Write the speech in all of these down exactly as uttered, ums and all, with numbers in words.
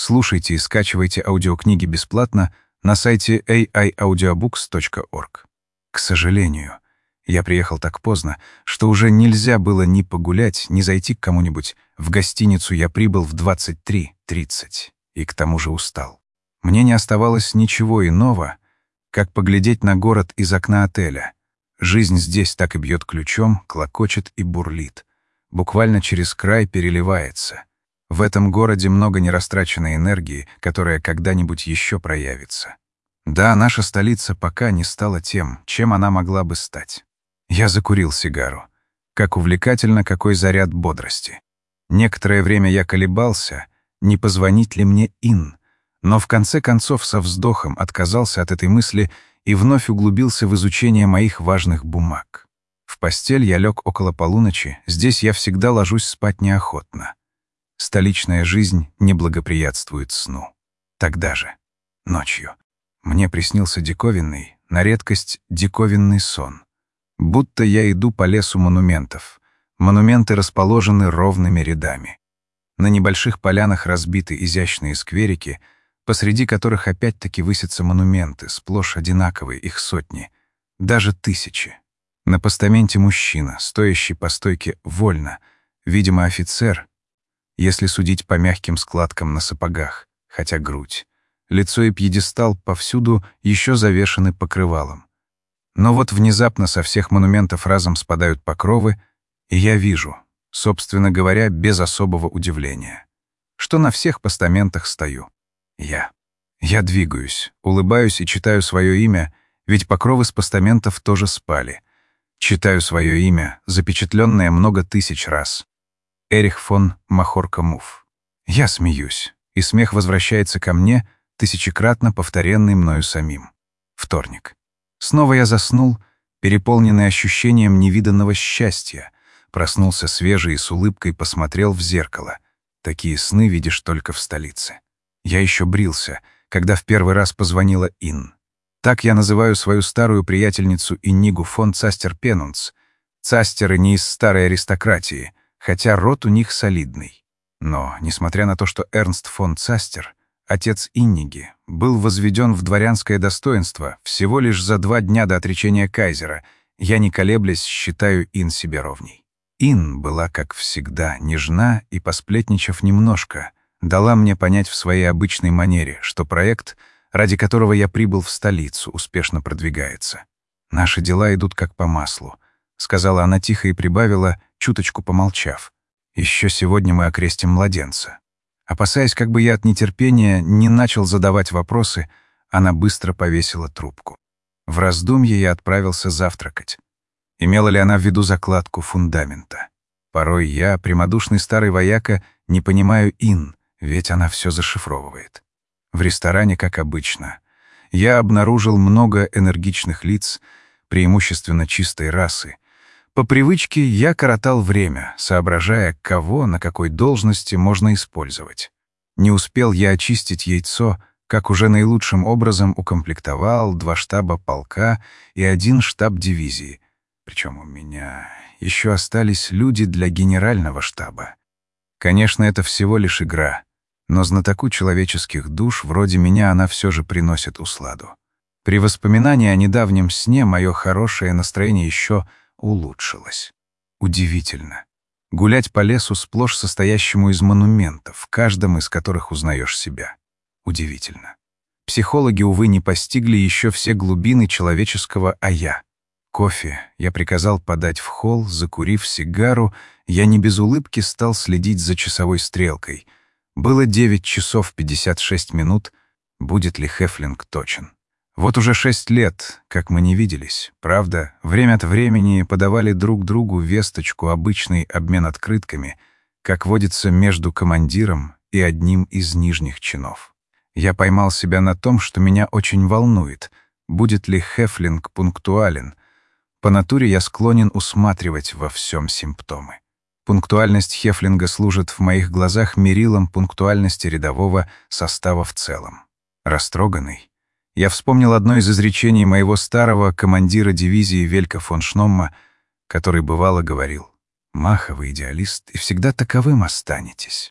Слушайте и скачивайте аудиокниги бесплатно на сайте эй ай аудиобукс точка орг. К сожалению, я приехал так поздно, что уже нельзя было ни погулять, ни зайти к кому-нибудь. В гостиницу я прибыл в двадцать три тридцать и к тому же устал. Мне не оставалось ничего иного, как поглядеть на город из окна отеля. Жизнь здесь так и бьет ключом, клокочет и бурлит. Буквально через край переливается. В этом городе много нерастраченной энергии, которая когда-нибудь еще проявится. Да, наша столица пока не стала тем, чем она могла бы стать. Я закурил сигару. Как увлекательно, какой заряд бодрости. Некоторое время я колебался, не позвонить ли мне Ин, но в конце концов со вздохом отказался от этой мысли и вновь углубился в изучение моих важных бумаг. В постель я лег около полуночи, здесь я всегда ложусь спать неохотно. Столичная жизнь не благоприятствует сну. Тогда же, ночью, мне приснился диковинный, на редкость диковинный сон. Будто я иду по лесу монументов. Монументы расположены ровными рядами. На небольших полянах разбиты изящные скверики, посреди которых опять-таки высятся монументы, сплошь одинаковые, их сотни, даже тысячи. На постаменте мужчина, стоящий по стойке вольно, видимо, офицер, если судить по мягким складкам на сапогах, хотя грудь, лицо и пьедестал повсюду еще завешаны покрывалом. Но вот внезапно со всех монументов разом спадают покровы, и я вижу, собственно говоря, без особого удивления, что на всех постаментах стою. Я. Я двигаюсь, улыбаюсь и читаю свое имя, ведь покровы с постаментов тоже спали. Читаю свое имя, запечатленное много тысяч раз. Эрих фон Махорка-Муф. Я смеюсь, и смех возвращается ко мне, тысячекратно повторенный мною самим. Вторник. Снова я заснул, переполненный ощущением невиданного счастья. Проснулся свежий и с улыбкой посмотрел в зеркало. Такие сны видишь только в столице. Я еще брился, когда в первый раз позвонила Ин. Так я называю свою старую приятельницу Иннигу фон Цастер-Пенунц. Цастеры не из старой аристократии, хотя род у них солидный. Но, несмотря на то, что Эрнст фон Цастер, отец Инниги, был возведен в дворянское достоинство всего лишь за два дня до отречения кайзера, я, не колеблясь, считаю Ин себе ровней. Ин была, как всегда, нежна и, посплетничав немножко, дала мне понять в своей обычной манере, что проект, ради которого я прибыл в столицу, успешно продвигается. «Наши дела идут как по маслу», — сказала она тихо и прибавила, чуточку помолчав. «Еще сегодня мы окрестим младенца». Опасаясь, как бы я от нетерпения не начал задавать вопросы, она быстро повесила трубку. В раздумье я отправился завтракать. Имела ли она в виду закладку фундамента? Порой я, прямодушный старый вояка, не понимаю Ин, ведь она все зашифровывает. В ресторане, как обычно, я обнаружил много энергичных лиц, преимущественно чистой расы. По привычке я коротал время, соображая, кого на какой должности можно использовать. Не успел я очистить яйцо, как уже наилучшим образом укомплектовал два штаба полка и один штаб дивизии. Причем у меня еще остались люди для генерального штаба. Конечно, это всего лишь игра, но знатоку человеческих душ вроде меня она все же приносит усладу. При воспоминании о недавнем сне мое хорошее настроение еще улучшилось. Удивительно. Гулять по лесу, сплошь состоящему из монументов, в каждом из которых узнаешь себя. Удивительно. Психологи, увы, не постигли еще все глубины человеческого «а-я». Кофе я приказал подать в холл, закурив сигару, я не без улыбки стал следить за часовой стрелкой. Было девять часов пятьдесят шесть минут, будет ли Хефлинг точен. Вот уже шесть лет, как мы не виделись. Правда, время от времени подавали друг другу весточку, обычный обмен открытками, как водится между командиром и одним из нижних чинов. Я поймал себя на том, что меня очень волнует, будет ли Хефлинг пунктуален. По натуре я склонен усматривать во всем симптомы. Пунктуальность Хефлинга служит в моих глазах мерилом пунктуальности рядового состава в целом. Растроганный, я вспомнил одно из изречений моего старого командира дивизии Велька фон Шномма, который бывало говорил: «Маха, вы идеалист, и всегда таковым останетесь».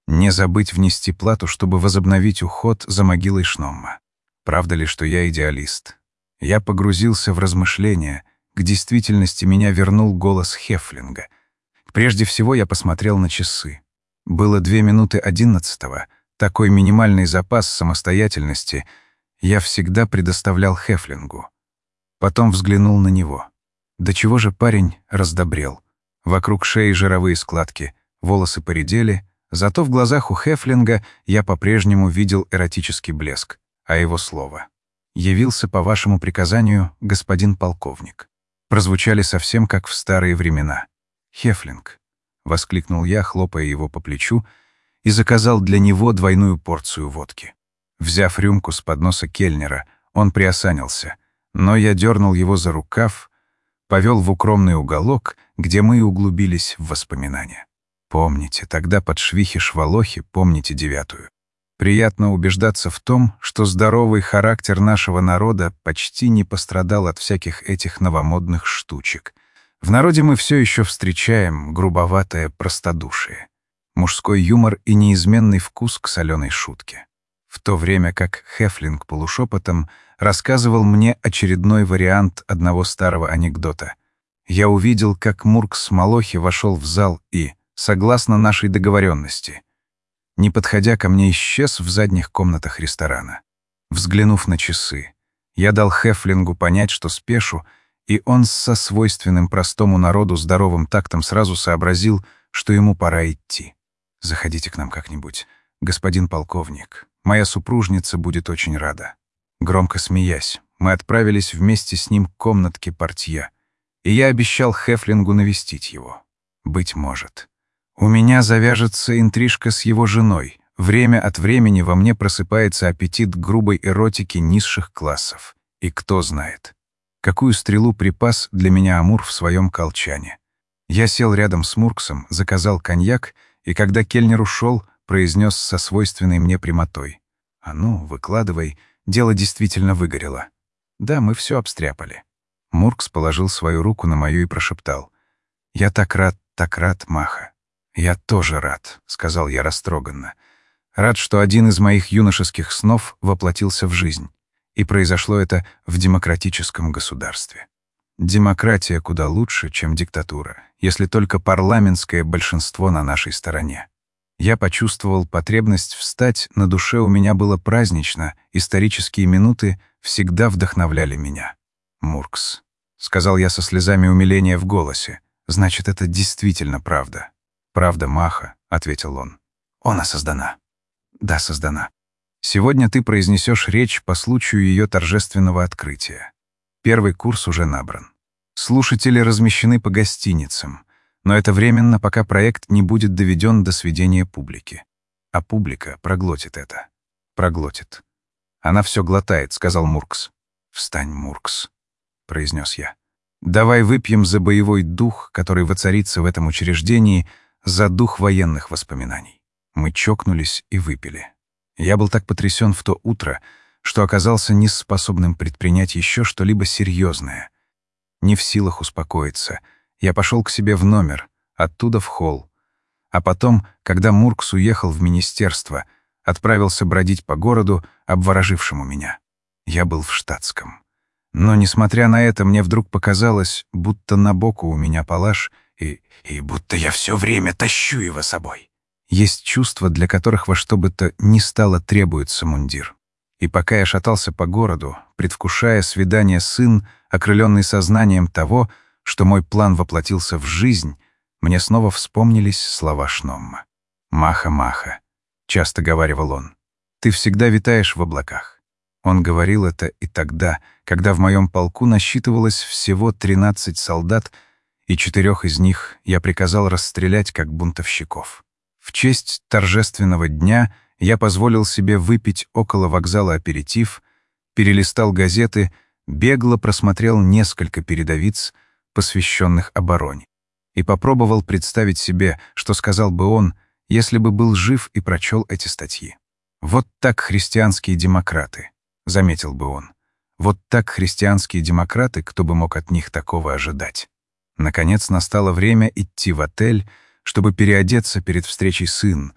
Не забыть внести плату, чтобы возобновить уход за могилой Шномма. Правда ли, что я идеалист? Я погрузился в размышления. К действительности меня вернул голос Хефлинга. Прежде всего я посмотрел на часы. Было две минуты одиннадцатого. Такой минимальный запас самостоятельности я всегда предоставлял Хефлингу. Потом взглянул на него. До чего же парень раздобрел. Вокруг шеи жировые складки, волосы поредели, зато в глазах у Хефлинга я по-прежнему видел эротический блеск, а его слово «Явился по вашему приказанию, господин полковник» прозвучали совсем как в старые времена. «Хефлинг», — воскликнул я, хлопая его по плечу, и заказал для него двойную порцию водки. Взяв рюмку с подноса кельнера, он приосанился, но я дернул его за рукав, повел в укромный уголок, где мы углубились в воспоминания. Помните, тогда под швихи-швалохи, помните девятую. Приятно убеждаться в том, что здоровый характер нашего народа почти не пострадал от всяких этих новомодных штучек. В народе мы все еще встречаем грубоватое простодушие, мужской юмор и неизменный вкус к соленой шутке. В то время как Хефлинг полушепотом рассказывал мне очередной вариант одного старого анекдота. Я увидел, как Муркс Малохи вошел в зал и, согласно нашей договоренности, не подходя ко мне, исчез в задних комнатах ресторана. Взглянув на часы, я дал Хефлингу понять, что спешу, и он со свойственным простому народу здоровым тактом сразу сообразил, что ему пора идти. «Заходите к нам как-нибудь, господин полковник. Моя супружница будет очень рада». Громко смеясь, мы отправились вместе с ним к комнатке портье, и я обещал Хефлингу навестить его. Быть может, у меня завяжется интрижка с его женой. Время от времени во мне просыпается аппетит грубой эротики низших классов. И кто знает, какую стрелу припас для меня Амур в своем колчане. Я сел рядом с Мурксом, заказал коньяк, и когда кельнер ушел, произнес со свойственной мне прямотой: «А ну, выкладывай, дело действительно выгорело». Да, мы все обстряпали. Муркс положил свою руку на мою и прошептал: «Я так рад, так рад, Маха». «Я тоже рад», — сказал я растроганно. «Рад, что один из моих юношеских снов воплотился в жизнь. И произошло это в демократическом государстве. Демократия куда лучше, чем диктатура, если только парламентское большинство на нашей стороне». Я почувствовал потребность встать, на душе у меня было празднично, исторические минуты всегда вдохновляли меня. «Муркс», — сказал я со слезами умиления в голосе, — «значит, это действительно правда». «Правда, Маха», — ответил он. «Она создана». «Да, создана. Сегодня ты произнесешь речь по случаю ее торжественного открытия. Первый курс уже набран. Слушатели размещены по гостиницам, но это временно, пока проект не будет доведен до сведения публики. А публика проглотит это. Проглотит. Она все глотает», — сказал Муркс. «Встань, Муркс», — произнес я. «Давай выпьем за боевой дух, который воцарится в этом учреждении, за дух военных воспоминаний». Мы чокнулись и выпили. Я был так потрясен в то утро, что оказался неспособным предпринять еще что-либо серьезное. Не в силах успокоиться, я пошел к себе в номер, оттуда в холл. А потом, когда Муркс уехал в министерство, отправился бродить по городу, обворожившему меня. Я был в штатском. Но, несмотря на это, мне вдруг показалось, будто на боку у меня палаш, и, и будто я все время тащу его с собой. Есть чувства, для которых во что бы то ни стало требуется мундир. И пока я шатался по городу, предвкушая свидание сын, окрыленный сознанием того, что мой план воплотился в жизнь, мне снова вспомнились слова Шномма. «Маха, Маха», — часто говаривал он, — «ты всегда витаешь в облаках». Он говорил это и тогда, когда в моем полку насчитывалось всего тринадцать солдат, и четырех из них я приказал расстрелять как бунтовщиков. В честь торжественного дня я позволил себе выпить около вокзала аперитив, перелистал газеты, бегло просмотрел несколько передовиц, посвященных обороне, и попробовал представить себе, что сказал бы он, если бы был жив и прочел эти статьи. «Вот так христианские демократы», — заметил бы он. «Вот так христианские демократы, кто бы мог от них такого ожидать». Наконец настало время идти в отель, чтобы переодеться перед встречей с Ин,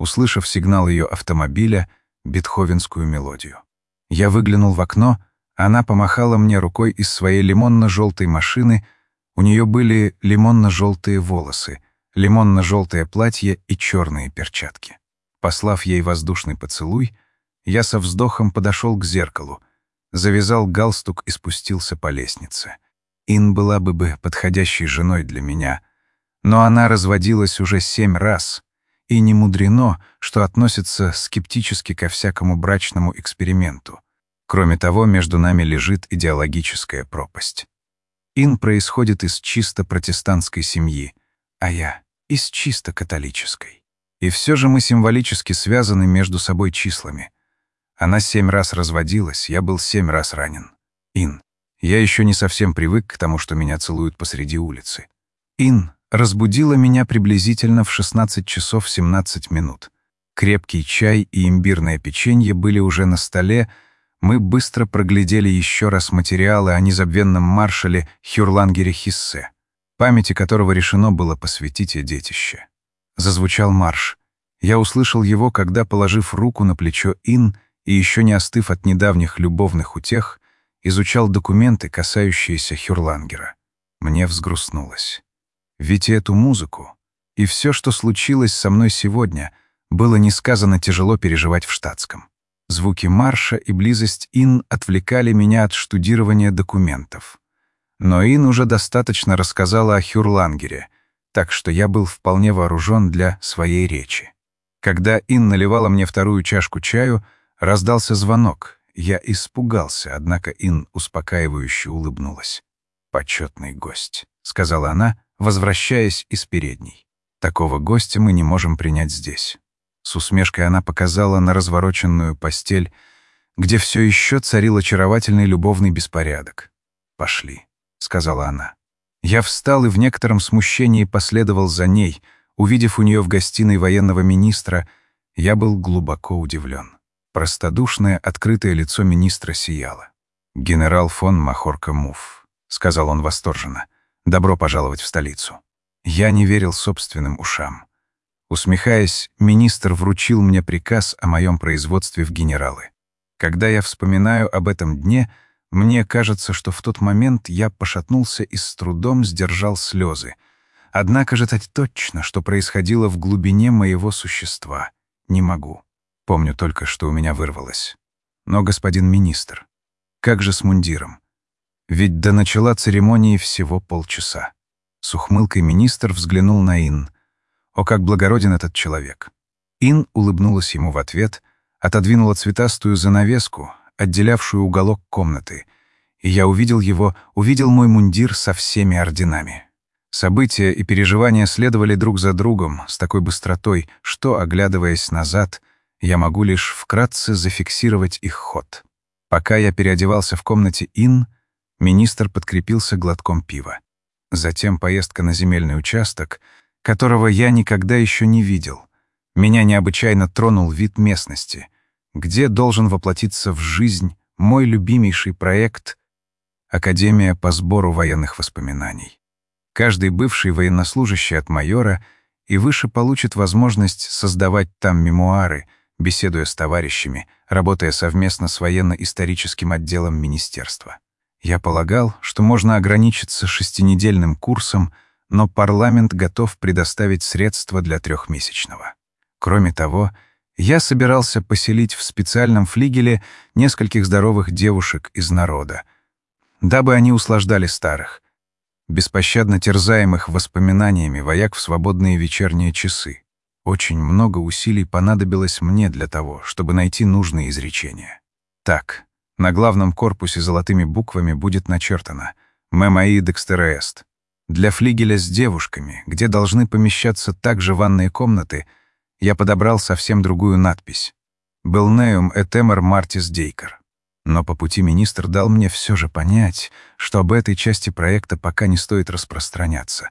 услышав сигнал ее автомобиля, бетховенскую мелодию. Я выглянул в окно, она помахала мне рукой из своей лимонно-желтой машины. У нее были лимонно-желтые волосы, лимонно-желтое платье и черные перчатки. Послав ей воздушный поцелуй, я со вздохом подошел к зеркалу, завязал галстук и спустился по лестнице. Ин была бы бы подходящей женой для меня, но она разводилась уже семь раз, и не мудрено, что относится скептически ко всякому брачному эксперименту. Кроме того, между нами лежит идеологическая пропасть. Ин происходит из чисто протестантской семьи, а я — из чисто католической. И все же мы символически связаны между собой числами. Она семь раз разводилась, я был семь раз ранен. Ин, я еще не совсем привык к тому, что меня целуют посреди улицы. Ин разбудила меня приблизительно в шестнадцать часов семнадцать минут. Крепкий чай и имбирное печенье были уже на столе. Мы быстро проглядели еще раз материалы о незабвенном маршале Хюрлангере Хиссе, памяти которого решено было посвятить и детище. Зазвучал марш. Я услышал его, когда, положив руку на плечо Ин и еще не остыв от недавних любовных утех, изучал документы, касающиеся Хюрлангера. Мне взгрустнулось. Ведь и эту музыку, и все, что случилось со мной сегодня, было несказанно тяжело переживать в штатском. Звуки марша и близость Ин отвлекали меня от штудирования документов. Но Ин уже достаточно рассказала о Хюрлангере, так что я был вполне вооружен для своей речи. Когда Ин наливала мне вторую чашку чаю, раздался звонок. Я испугался, однако Ин успокаивающе улыбнулась. «Почетный гость», — сказала она, возвращаясь из передней. «Такого гостя мы не можем принять здесь». С усмешкой она показала на развороченную постель, где все еще царил очаровательный любовный беспорядок. «Пошли», — сказала она. Я встал и в некотором смущении последовал за ней. Увидев у нее в гостиной военного министра, я был глубоко удивлен. Простодушное, открытое лицо министра сияло. «Генерал фон Махорка-Муф», — сказал он восторженно, — «добро пожаловать в столицу». Я не верил собственным ушам. Усмехаясь, министр вручил мне приказ о моем производстве в генералы. Когда я вспоминаю об этом дне, мне кажется, что в тот момент я пошатнулся и с трудом сдержал слезы. Однако же так точно, что происходило в глубине моего существа, не могу. Помню только, что у меня вырвалось. Но, господин министр, как же с мундиром? Ведь до начала церемонии всего полчаса. С ухмылкой министр взглянул на Ин. О, как благороден этот человек! Ин улыбнулась ему в ответ, отодвинула цветастую занавеску, отделявшую уголок комнаты, и я увидел его, увидел мой мундир со всеми орденами. События и переживания следовали друг за другом с такой быстротой, что, оглядываясь назад, я могу лишь вкратце зафиксировать их ход. Пока я переодевался в комнате Ин, министр подкрепился глотком пива. Затем поездка на земельный участок, которого я никогда еще не видел. Меня необычайно тронул вид местности, где должен воплотиться в жизнь мой любимейший проект «Академия по сбору военных воспоминаний». Каждый бывший военнослужащий от майора и выше получит возможность создавать там мемуары, беседуя с товарищами, работая совместно с военно-историческим отделом министерства. Я полагал, что можно ограничиться шестинедельным курсом, но парламент готов предоставить средства для трехмесячного. Кроме того, я собирался поселить в специальном флигеле нескольких здоровых девушек из народа, дабы они услаждали старых, беспощадно терзаемых воспоминаниями вояк в свободные вечерние часы. Очень много усилий понадобилось мне для того, чтобы найти нужные изречения. Так, на главном корпусе золотыми буквами будет начертано «Мемаи декстерест». Для флигеля с девушками, где должны помещаться также ванные комнаты, я подобрал совсем другую надпись «Белнеум этемер мартис дейкер». Но по пути министр дал мне все же понять, что об этой части проекта пока не стоит распространяться.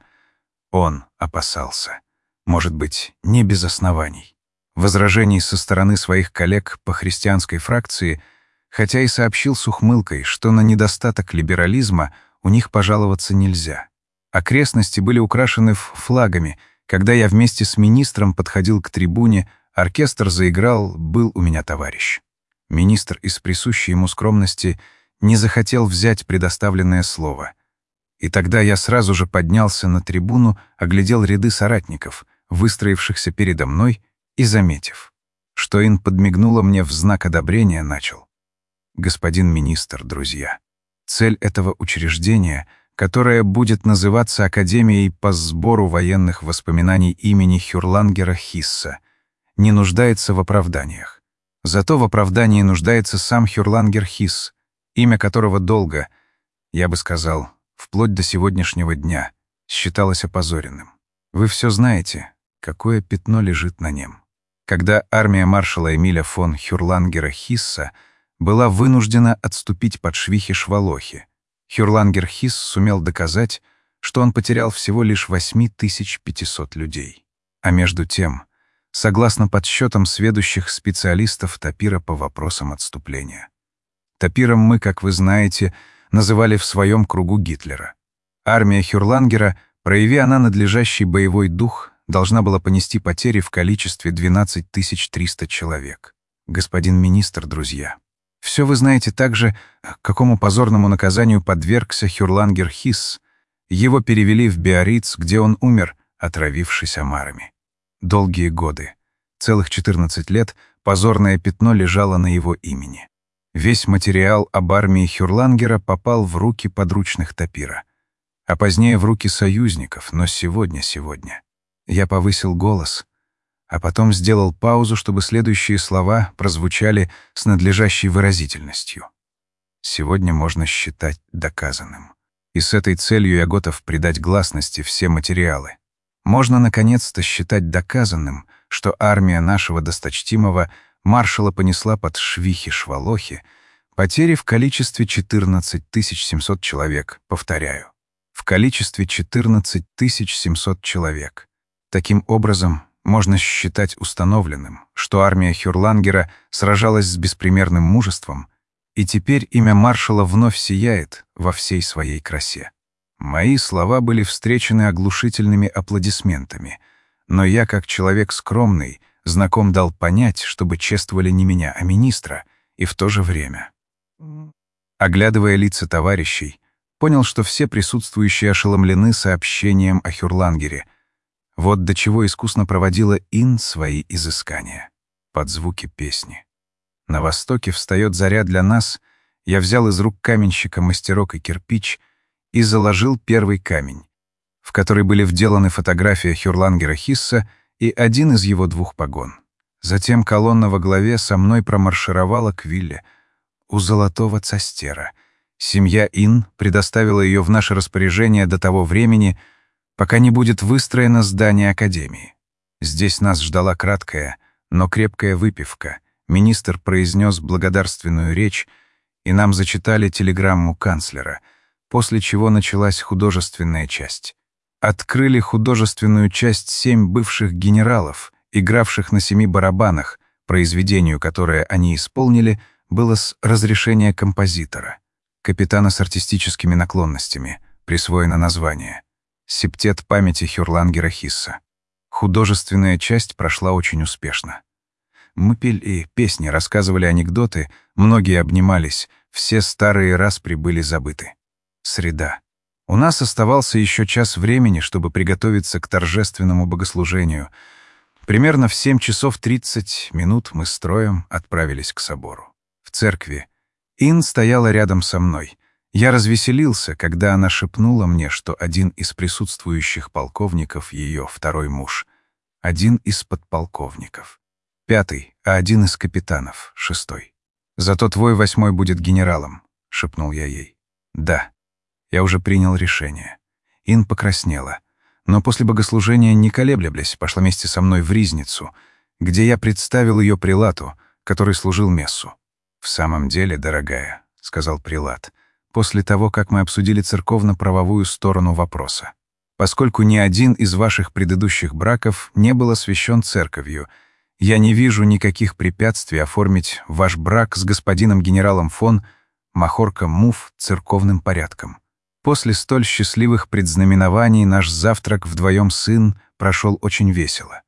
Он опасался. Может быть, не без оснований. Возражений со стороны своих коллег по христианской фракции, хотя и сообщил с ухмылкой, что на недостаток либерализма у них пожаловаться нельзя. Окрестности были украшены флагами, когда я вместе с министром подходил к трибуне, Оркестр заиграл «Был у меня товарищ». Министр из присущей ему скромности не захотел взять предоставленное слово. И тогда я сразу же поднялся на трибуну, оглядел ряды соратников, выстроившихся передо мной, и, заметив, что Ин подмигнула мне в знак одобрения, начал. «Господин министр, друзья, цель этого учреждения, которое будет называться Академией по сбору военных воспоминаний имени Хюрлангера Хисса, не нуждается в оправданиях. Зато в оправдании нуждается сам Хюрлангер Хисс, имя которого долго, я бы сказал, вплоть до сегодняшнего дня, считалось опозоренным. Вы все знаете, какое пятно лежит на нем. Когда армия маршала Эмиля фон Хюрлангера Хисса была вынуждена отступить под Швихи-Швалохи, Хюрлангер Хисс сумел доказать, что он потерял всего лишь восемь тысяч пятьсот людей. А между тем, согласно подсчетам сведущих специалистов Тапира по вопросам отступления, Тапиром мы, как вы знаете, называли в своем кругу Гитлера. Армия Хюрлангера, прояви она надлежащий боевой дух, должна была понести потери в количестве двенадцать тысяч триста человек. Господин министр, друзья, все вы знаете также, к какому позорному наказанию подвергся Хюрлангер Хисс. Его перевели в Биарриц, где он умер, отравившись омарами. Долгие годы, целых четырнадцать лет, позорное пятно лежало на его имени. Весь материал об армии Хюрлангера попал в руки подручных Тапира, а позднее в руки союзников, но сегодня-сегодня. Я повысил голос, а потом сделал паузу, чтобы следующие слова прозвучали с надлежащей выразительностью. Сегодня можно считать доказанным. И с этой целью я готов придать гласности все материалы. Можно наконец-то считать доказанным, что армия нашего досточтимого маршала понесла под Швихи-Швалохи потери в количестве четырнадцать тысяч семьсот человек, повторяю, в количестве четырнадцать тысяч семьсот человек. Таким образом, можно считать установленным, что армия Хюрлангера сражалась с беспримерным мужеством, и теперь имя маршала вновь сияет во всей своей красе. Мои слова были встречены оглушительными аплодисментами, но я, как человек скромный, знаком дал понять, чтобы чествовали не меня, а министра, и в то же время. Оглядывая лица товарищей, понял, что все присутствующие ошеломлены сообщением о Хюрлангере. Вот до чего искусно проводила Ин свои изыскания. Под звуки песни. На востоке встает заря для нас, я взял из рук каменщика мастерок и кирпич и заложил первый камень, в который были вделаны фотография Хюрлангера Хисса и один из его двух погон. Затем колонна во главе со мной промаршировала к вилле у Золотого Цастера. Семья Ин предоставила ее в наше распоряжение до того времени, пока не будет выстроено здание Академии. Здесь нас ждала краткая, но крепкая выпивка. Министр произнес благодарственную речь, и нам зачитали телеграмму канцлера, после чего началась художественная часть. Открыли художественную часть семь бывших генералов, игравших на семи барабанах, произведению, которое они исполнили, было с разрешения композитора. Капитана с артистическими наклонностями, присвоено название. Септет памяти Хюрлангера Хисса. Художественная часть прошла очень успешно. Мы пели песни, рассказывали анекдоты, многие обнимались, все старые распри были забыты. Среда. У нас оставался еще час времени, чтобы приготовиться к торжественному богослужению. Примерно в семь часов тридцать минут мы строем отправились к собору. В церкви Ин стояла рядом со мной. Я развеселился, когда она шепнула мне, что один из присутствующих полковников — ее второй муж, один из подполковников, пятый, а один из капитанов, шестой. «Зато твой восьмой будет генералом», — шепнул я ей. «Да, я уже принял решение». Ин покраснела, но после богослужения, не колеблясь, пошла вместе со мной в ризницу, где я представил ее прилату, который служил мессу. «В самом деле, дорогая», — сказал прилат, после того, как мы обсудили церковно-правовую сторону вопроса. «Поскольку ни один из ваших предыдущих браков не был освящен церковью, я не вижу никаких препятствий оформить ваш брак с господином генералом фон Махорка Муф церковным порядком. После столь счастливых предзнаменований наш завтрак вдвоем сын прошел очень весело.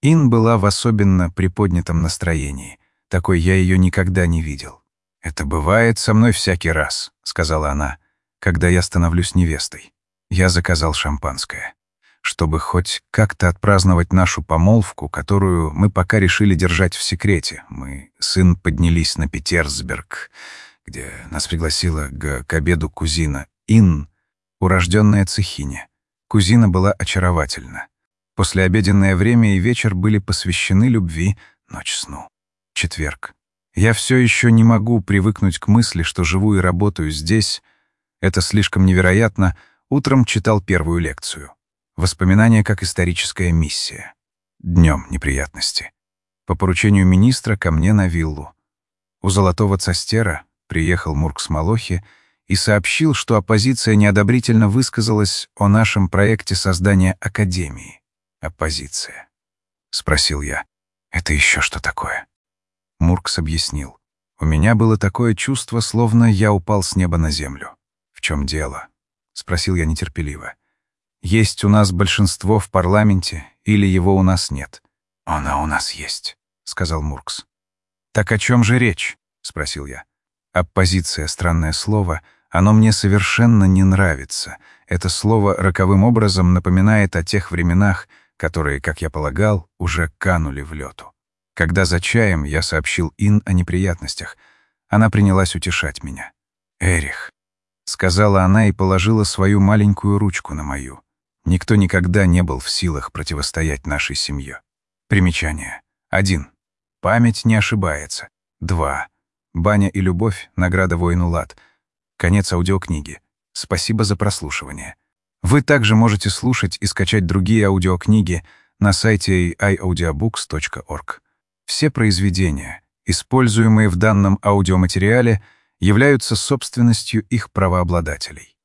Ин была в особенно приподнятом настроении. Такой я ее никогда не видел. «Это бывает со мной всякий раз», — сказала она, «когда я становлюсь невестой. Я заказал шампанское, чтобы хоть как-то отпраздновать нашу помолвку, которую мы пока решили держать в секрете. Мы с Ин поднялись на Петерсберг, где нас пригласила к, к обеду кузина Ин, урожденная Цехиня. Кузина была очаровательна. Послеобеденное время и вечер были посвящены любви, ночь сну. Четверг. Я все еще не могу привыкнуть к мысли, что живу и работаю здесь. Это слишком невероятно. Утром читал первую лекцию. Воспоминания как историческая миссия. Днем неприятности. По поручению министра ко мне на виллу. У Золотого Цастера приехал Муркс-Малохи и сообщил, что оппозиция неодобрительно высказалась о нашем проекте создания академии. «Оппозиция?» — спросил я. «Это еще что такое?» Муркс объяснил. «У меня было такое чувство, словно я упал с неба на землю». «В чем дело?» — спросил я нетерпеливо. «Есть у нас большинство в парламенте, или его у нас нет?» «Оно у нас есть», — сказал Муркс. «Так о чем же речь?» — спросил я. «Оппозиция» — странное слово. Оно мне совершенно не нравится. Это слово роковым образом напоминает о тех временах, которые, как я полагал, уже канули в лету. Когда за чаем я сообщил Ин о неприятностях, она принялась утешать меня. «Эрих», — сказала она и положила свою маленькую ручку на мою. «Никто никогда не был в силах противостоять нашей семье». Примечание. Один. Память не ошибается. Два. Баня и любовь — награда воину Лад. Конец аудиокниги. Спасибо за прослушивание. Вы также можете слушать и скачать другие аудиокниги на сайте эй ай аудиобукс точка орг. Все произведения, используемые в данном аудиоматериале, являются собственностью их правообладателей.